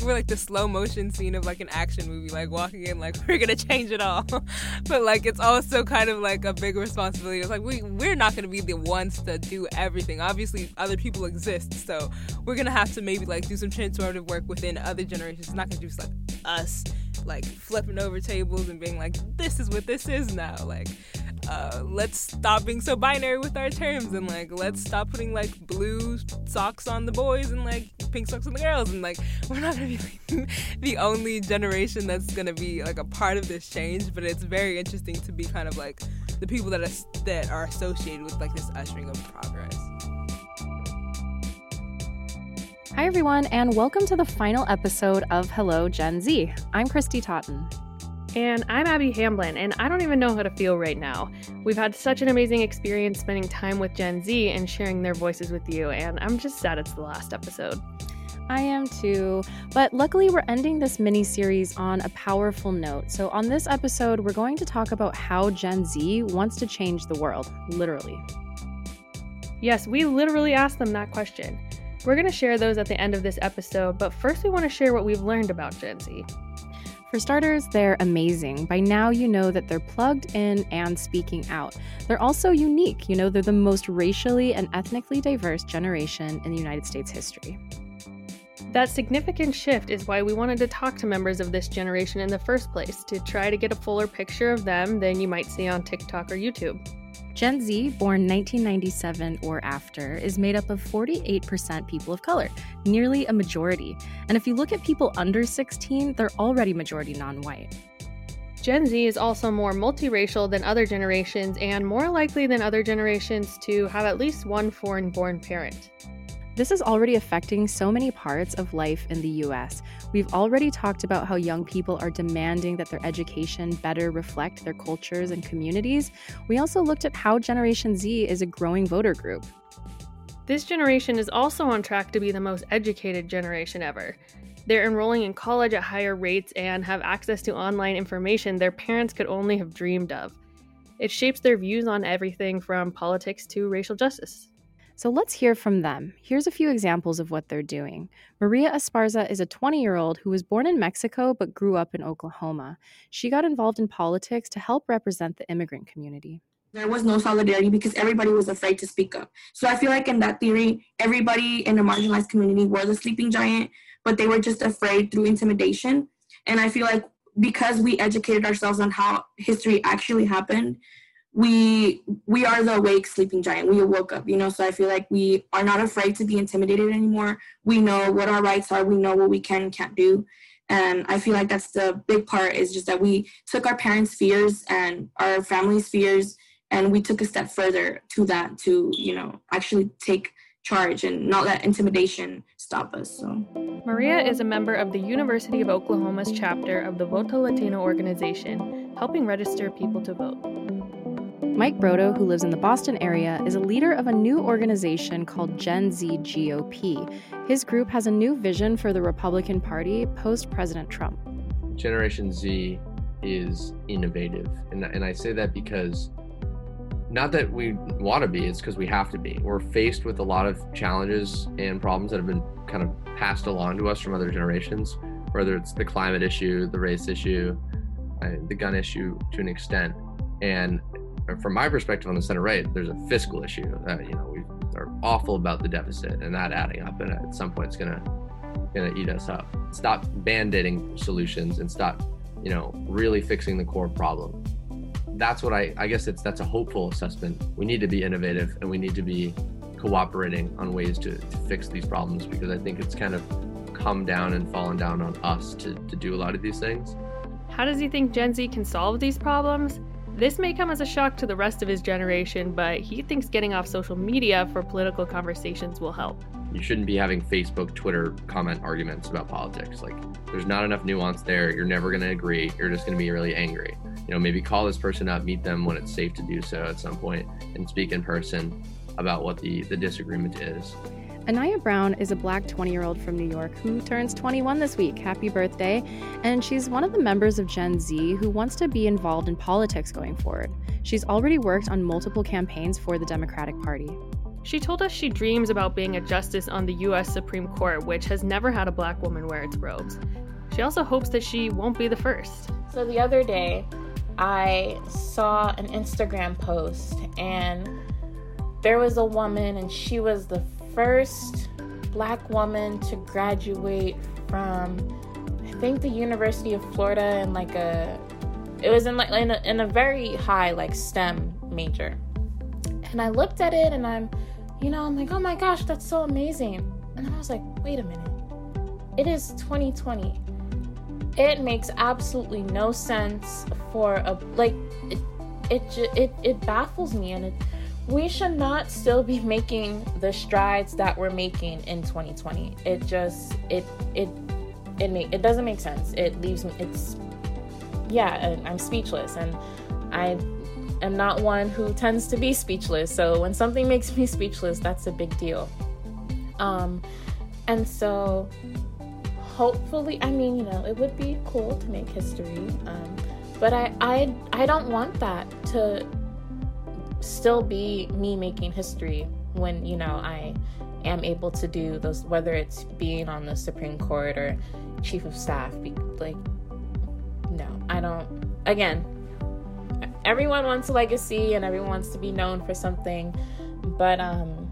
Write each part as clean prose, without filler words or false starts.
over like the slow motion scene of like an action movie, like walking in like we're gonna change it all. But like it's also kind of like a big responsibility. It's like we're not gonna be the ones to do everything. Obviously other people exist, so we're gonna have to maybe like do some transformative work within other generations. It's not gonna just like us like flipping over tables and being like, this is what this is now. Like let's stop being so binary with our terms, and like let's stop putting like blue socks on the boys and like pink socks on the girls, and like we're not gonna be like, the only generation that's gonna be like a part of this change. But it's very interesting to be kind of like the people that are associated with like this ushering of progress. Hi everyone, and welcome to the final episode of Hello Gen Z. I'm Christy Totten. And I'm Abby Hamblin, and I don't even know how to feel right now. We've had such an amazing experience spending time with Gen Z and sharing their voices with you, and I'm just sad it's the last episode. I am too, but luckily we're ending this mini-series on a powerful note. So on this episode, we're going to talk about how Gen Z wants to change the world, literally. Yes, we literally asked them that question. We're going to share those at the end of this episode, but first we want to share what we've learned about Gen Z. For starters, they're amazing. By now, you know that they're plugged in and speaking out. They're also unique. You know, they're the most racially and ethnically diverse generation in the United States history. That significant shift is why we wanted to talk to members of this generation in the first place, to try to get a fuller picture of them than you might see on TikTok or YouTube. Gen Z, born 1997 or after, is made up of 48% people of color, nearly a majority. And if you look at people under 16, they're already majority non-white. Gen Z is also more multiracial than other generations and more likely than other generations to have at least one foreign-born parent. This is already affecting so many parts of life in the US. We've already talked about how young people are demanding that their education better reflect their cultures and communities. We also looked at how Generation Z is a growing voter group. This generation is also on track to be the most educated generation ever. They're enrolling in college at higher rates and have access to online information their parents could only have dreamed of. It shapes their views on everything from politics to racial justice. So let's hear from them. Here's a few examples of what they're doing. Maria Esparza is a 20-year-old who was born in Mexico but grew up in Oklahoma. She got involved in politics to help represent the immigrant community. There was no solidarity because everybody was afraid to speak up. So I feel like in that theory, everybody in a marginalized community was a sleeping giant, but they were just afraid through intimidation. And I feel like because we educated ourselves on how history actually happened, we are the awake sleeping giant. We woke up, so I feel like we are not afraid to be intimidated anymore. We know what our rights are. We know what we can and can't do. And I feel like that's the big part, is just that we took our parents' fears and our family's fears, and we took a step further to that, to, actually take charge and not let intimidation stop us. So Maria is a member of the University of Oklahoma's chapter of the Voto Latino organization, helping register people to vote. Mike Brodo, who lives in the Boston area, is a leader of a new organization called Gen Z GOP. His group has a new vision for the Republican Party post-President Trump. Generation Z is innovative. And I say that because, not that we want to be, it's because we have to be. We're faced with a lot of challenges and problems that have been kind of passed along to us from other generations, whether it's the climate issue, the race issue, the gun issue to an extent. And from my perspective on the center right, there's a fiscal issue that, we are awful about the deficit and that adding up, and at some point it's gonna eat us up. Stop band-aiding solutions and stop, really fixing the core problem. That's what I guess that's a hopeful assessment. We need to be innovative and we need to be cooperating on ways to fix these problems, because I think it's kind of come down and fallen down on us to do a lot of these things. How does he think Gen Z can solve these problems? This may come as a shock to the rest of his generation, but he thinks getting off social media for political conversations will help. You shouldn't be having Facebook, Twitter comment arguments about politics. Like, there's not enough nuance there. You're never going to agree. You're just going to be really angry. Maybe call this person up, meet them when it's safe to do so at some point, and speak in person about what the disagreement is. Anaya Brown is a Black 20-year-old from New York who turns 21 this week. Happy birthday. And she's one of the members of Gen Z who wants to be involved in politics going forward. She's already worked on multiple campaigns for the Democratic Party. She told us she dreams about being a justice on the U.S. Supreme Court, which has never had a black woman wear its robes. She also hopes that she won't be the first. So the other day, I saw an Instagram post, and there was a woman, and she was the first black woman to graduate from, I think, the University of Florida, and it was in a very high STEM major. And I looked at it, and I'm like, oh my gosh, that's so amazing. And then I was like, wait a minute, it is 2020. It makes absolutely no sense for it baffles me, and we should not still be making the strides that we're making in 2020. It doesn't make sense. It leaves me, I'm speechless, and I am not one who tends to be speechless. So when something makes me speechless, that's a big deal. And so hopefully, it would be cool to make history. But I don't want that to still be me making history when, I am able to do those, whether it's being on the Supreme Court or chief of staff. No, I don't. Again, everyone wants a legacy and everyone wants to be known for something, but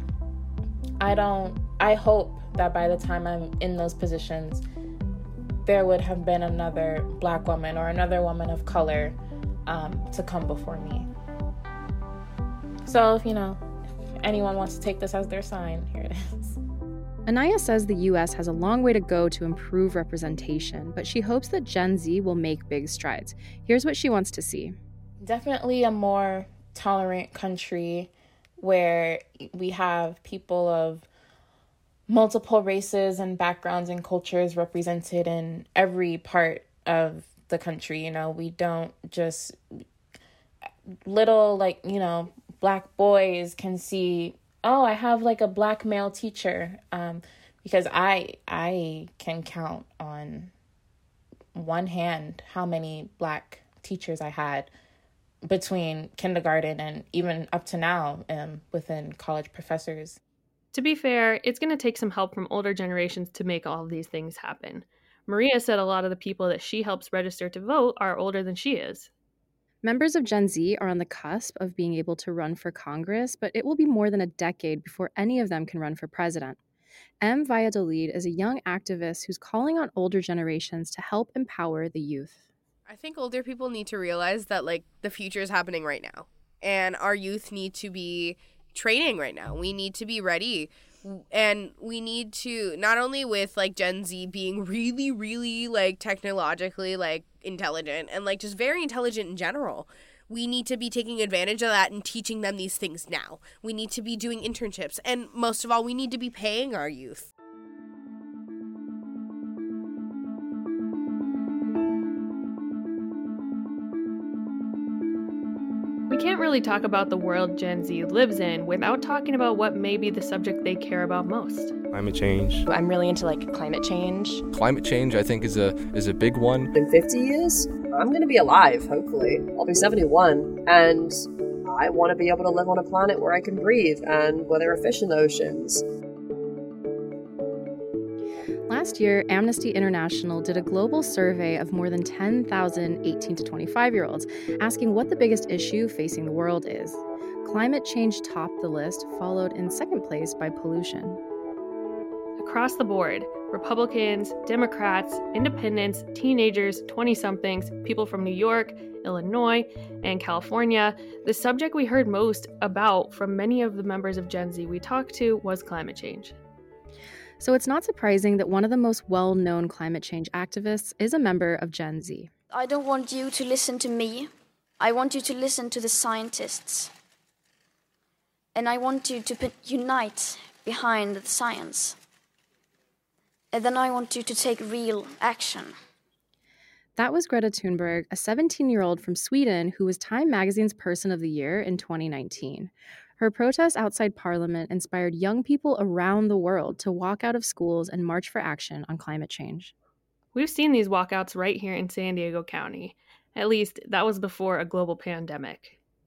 I hope that by the time I'm in those positions, there would have been another black woman or another woman of color to come before me. So if anyone wants to take this as their sign, here it is. Anaya says the U.S. has a long way to go to improve representation, but she hopes that Gen Z will make big strides. Here's what she wants to see. Definitely a more tolerant country where we have people of multiple races and backgrounds and cultures represented in every part of the country. We don't just little black boys can see, oh, I have a black male teacher, because I can count on one hand how many black teachers I had between kindergarten and even up to now within college professors. To be fair, it's going to take some help from older generations to make all of these things happen. Maria said a lot of the people that she helps register to vote are older than she is. Members of Gen Z are on the cusp of being able to run for Congress, but it will be more than a decade before any of them can run for president. M. Valladolid is a young activist who's calling on older generations to help empower the youth. I think older people need to realize that the future is happening right now, and our youth need to be training right now. We need to be ready, and we need to, not only with Gen Z being really, really technologically intelligent and just very intelligent in general, we need to be taking advantage of that and teaching them these things now. We need to be doing internships, and most of all, we need to be paying our youth. We can't really talk about the world Gen Z lives in without talking about what may be the subject they care about most. Climate change. I'm really into climate change. Climate change, I think, is a big one. In 50 years, I'm going to be alive, hopefully. I'll be 71, and I want to be able to live on a planet where I can breathe and where there are fish in the oceans. Last year, Amnesty International did a global survey of more than 10,000 18 to 25-year-olds, asking what the biggest issue facing the world is. Climate change topped the list, followed in second place by pollution. Across the board, Republicans, Democrats, independents, teenagers, 20-somethings, people from New York, Illinois, and California, the subject we heard most about from many of the members of Gen Z we talked to was climate change. So it's not surprising that one of the most well-known climate change activists is a member of Gen Z. I don't want you to listen to me. I want you to listen to the scientists. And I want you to unite behind the science. And then I want you to take real action. That was Greta Thunberg, a 17-year-old from Sweden who was Time Magazine's Person of the Year in 2019. Her protests outside Parliament inspired young people around the world to walk out of schools and march for action on climate change. We've seen these walkouts right here in San Diego County. At least, that was before a global pandemic.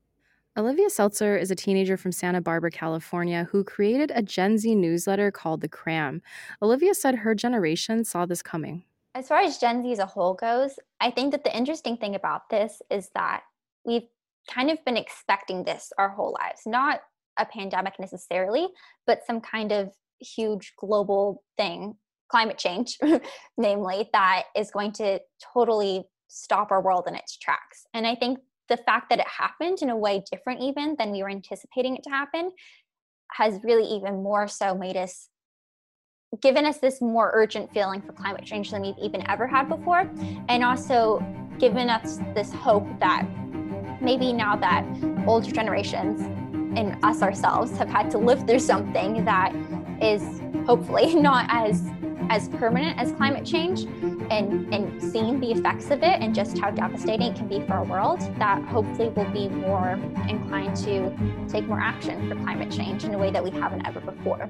Olivia Seltzer is a teenager from Santa Barbara, California, who created a Gen Z newsletter called The Cram. Olivia said her generation saw this coming. As far as Gen Z as a whole goes, I think that the interesting thing about this is that we've kind of been expecting this our whole lives. Not a pandemic necessarily, but some kind of huge global thing, climate change, namely, that is going to totally stop our world in its tracks. And I think the fact that it happened in a way different even than we were anticipating it to happen has really even more so given us this more urgent feeling for climate change than we've even ever had before, and also given us this hope that maybe now that older generations and us ourselves have had to live through something that is hopefully not as permanent as climate change, and seeing the effects of it and just how devastating it can be for our world, that hopefully we'll be more inclined to take more action for climate change in a way that we haven't ever before.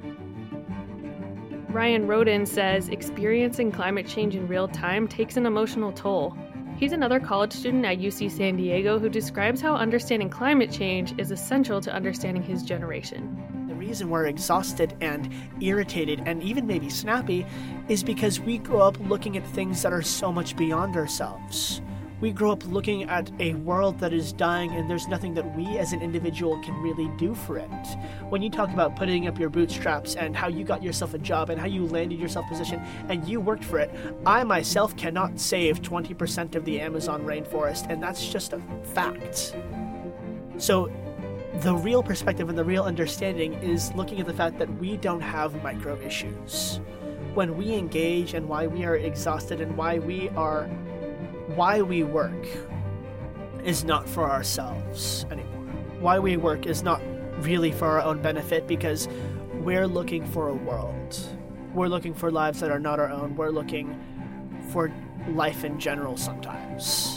Ryan Roden says experiencing climate change in real time takes an emotional toll. He's another college student at UC San Diego who describes how understanding climate change is essential to understanding his generation. The reason we're exhausted and irritated and even maybe snappy is because we grow up looking at things that are so much beyond ourselves. We grow up looking at a world that is dying, and there's nothing that we as an individual can really do for it. When you talk about putting up your bootstraps and how you got yourself a job and how you landed yourself a position and you worked for it, I myself cannot save 20% of the Amazon rainforest, and that's just a fact. So the real perspective and the real understanding is looking at the fact that we don't have micro issues. When we engage and why we are exhausted and why we work is not for ourselves anymore. Why we work is not really for our own benefit, because we're looking for a world. We're looking for lives that are not our own. We're looking for life in general sometimes.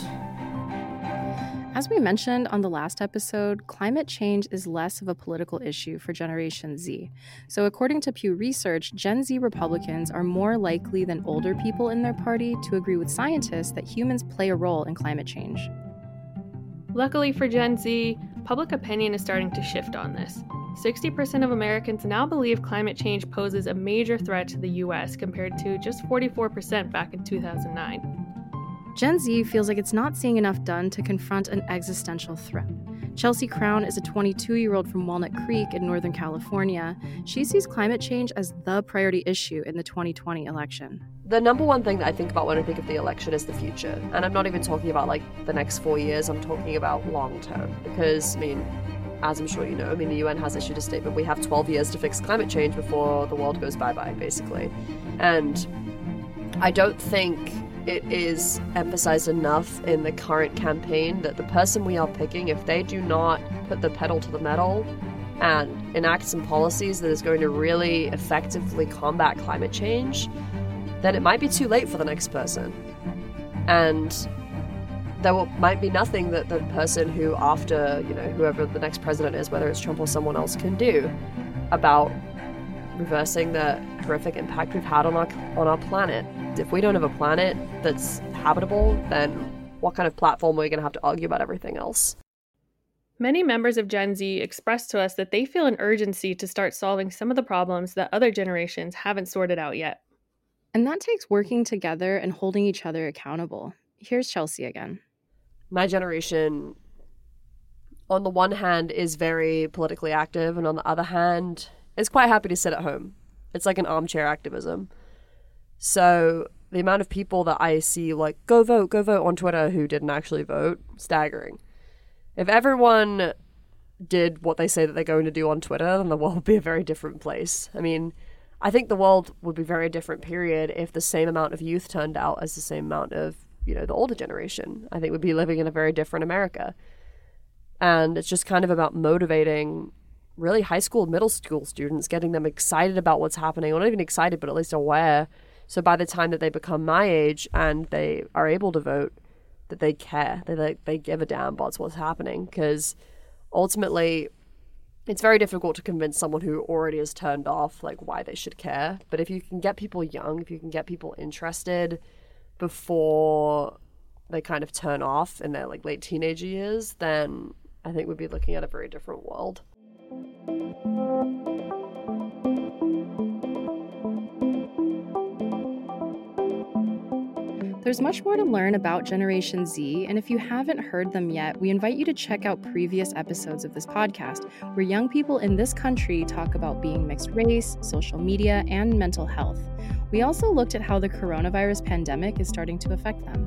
As we mentioned on the last episode, climate change is less of a political issue for Generation Z. So according to Pew Research, Gen Z Republicans are more likely than older people in their party to agree with scientists that humans play a role in climate change. Luckily for Gen Z, public opinion is starting to shift on this. 60% of Americans now believe climate change poses a major threat to the US compared to just 44% back in 2009. Gen Z feels like it's not seeing enough done to confront an existential threat. Chelsea Crown is a 22-year-old from Walnut Creek in Northern California. She sees climate change as the priority issue in the 2020 election. The number one thing that I think about when I think of the election is the future. And I'm not even talking about like the next 4 years, I'm talking about long term. Because, as I'm sure you know, the UN has issued a statement. We have 12 years to fix climate change before the world goes bye-bye, basically. And I don't think it is emphasized enough in the current campaign that the person we are picking, if they do not put the pedal to the metal and enact some policies that is going to really effectively combat climate change, then it might be too late for the next person. And there might be nothing that the person who, after, whoever the next president is, whether it's Trump or someone else, can do about reversing the horrific impact we've had on our planet. If we don't have a planet that's habitable, then what kind of platform are we going to have to argue about everything else? Many members of Gen Z expressed to us that they feel an urgency to start solving some of the problems that other generations haven't sorted out yet. And that takes working together and holding each other accountable. Here's Chelsea again. My generation, on the one hand, is very politically active, and on the other hand, is quite happy to sit at home. It's like an armchair activism. So the amount of people that I see like, go vote on Twitter who didn't actually vote, staggering. If everyone did what they say that they're going to do on Twitter, then the world would be a very different place. I think the world would be a very different period if the same amount of youth turned out as the same amount of, the older generation. I think we'd be living in a very different America. And it's just kind of about motivating really high school, middle school students, getting them excited about what's happening, or not even excited, but at least aware. So by the time that they become my age and they are able to vote, that they care, they give a damn about what's happening. Because ultimately, it's very difficult to convince someone who already is turned off, like, why they should care. But if you can get people young, if you can get people interested before they kind of turn off in their, like, late teenage years, then I think we'd be looking at a very different world. There's much more to learn about Generation Z, and if you haven't heard them yet, we invite you to check out previous episodes of this podcast, where young people in this country talk about being mixed race, social media, and mental health. We also looked at how the coronavirus pandemic is starting to affect them.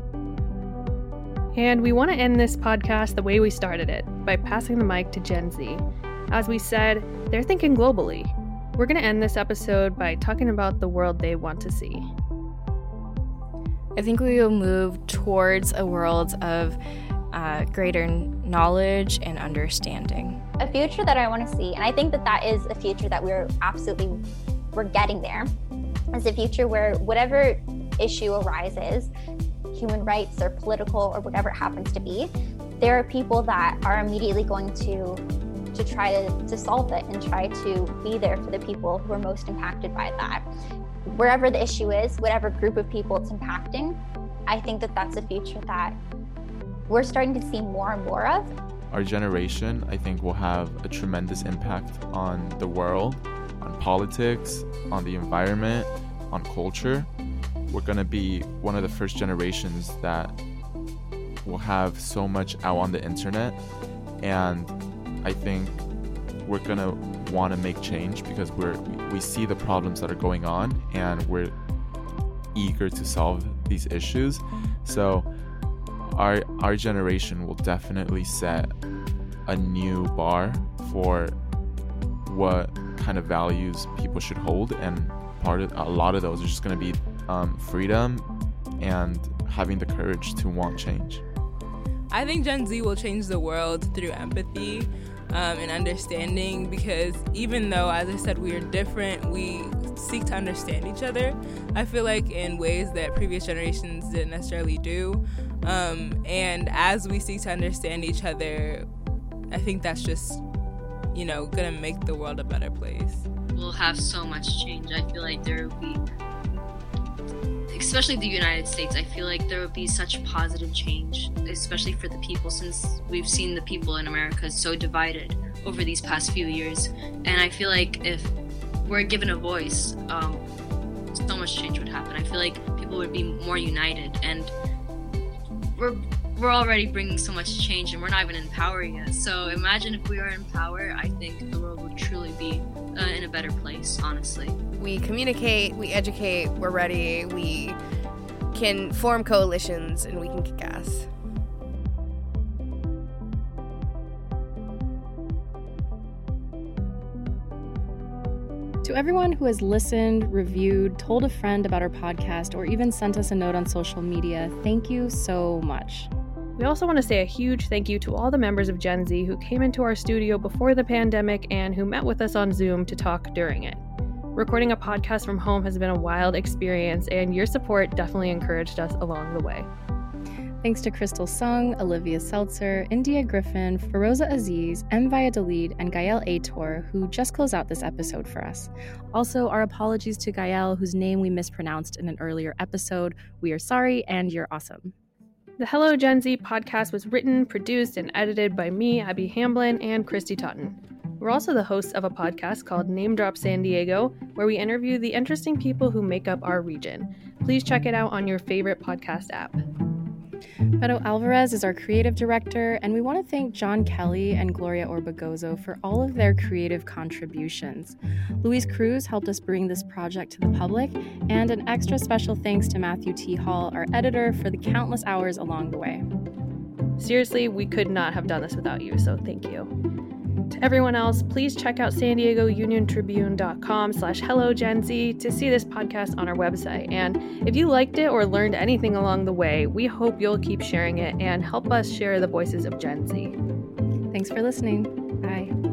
And we want to end this podcast the way we started it, by passing the mic to Gen Z. As we said, they're thinking globally. We're going to end this episode by talking about the world they want to see. I think we will move towards a world of greater knowledge and understanding. A future that I want to see, and I think that is a future that we're getting there, is a future where whatever issue arises, human rights or political or whatever it happens to be, there are people that are immediately going to try to solve it and try to be there for the people who are most impacted by that. Wherever the issue is, whatever group of people it's impacting, I think that that's a future that we're starting to see more and more of. Our generation, I think, will have a tremendous impact on the world, on politics, on the environment, on culture. We're going to be one of the first generations that will have so much out on the internet, and I think we're going to want to make change because we see the problems that are going on and we're eager to solve these issues. So our generation will definitely set a new bar for what kind of values people should hold, and a lot of those are just going to be freedom and having the courage to want change. I think Gen Z will change the world through empathy and understanding, because even though, as I said, we are different, we seek to understand each other, I feel like, in ways that previous generations didn't necessarily do. And as we seek to understand each other, I think that's just, gonna make the world a better place. We'll have so much change. I feel like there will be, especially the United States, I feel like there would be such positive change, especially for the people, since we've seen the people in America so divided over these past few years. And I feel like if we're given a voice, so much change would happen. I feel like people would be more united, and we're already bringing so much change, and we're not even in power yet. So imagine if we are in power, I think the world would truly be in a better place, honestly. We communicate, we educate, we're ready, we can form coalitions, and we can kick ass. To everyone who has listened, reviewed, told a friend about our podcast, or even sent us a note on social media, thank you so much. We also want to say a huge thank you to all the members of Gen Z who came into our studio before the pandemic and who met with us on Zoom to talk during it. Recording a podcast from home has been a wild experience, and your support definitely encouraged us along the way. Thanks to Crystal Sung, Olivia Seltzer, India Griffin, Feroza Aziz, M. Valladolid, and Gael Aitor, who just closed out this episode for us. Also, our apologies to Gael, whose name we mispronounced in an earlier episode. We are sorry, and you're awesome. The Hello Gen Z podcast was written, produced, and edited by me, Abby Hamblin, and Christy Totten. We're also the hosts of a podcast called Name Drop San Diego, where we interview the interesting people who make up our region. Please check it out on your favorite podcast app. Beto Alvarez is our creative director, and we want to thank John Kelly and Gloria Orbegozo for all of their creative contributions. Luis Cruz helped us bring this project to the public, and an extra special thanks to Matthew T. Hall, our editor, for the countless hours along the way. Seriously, we could not have done this without you, so thank you. To everyone else, please check out SanDiegoUnionTribune.com/HelloGenZ to see this podcast on our website. And if you liked it or learned anything along the way, we hope you'll keep sharing it and help us share the voices of Gen Z. Thanks for listening. Bye.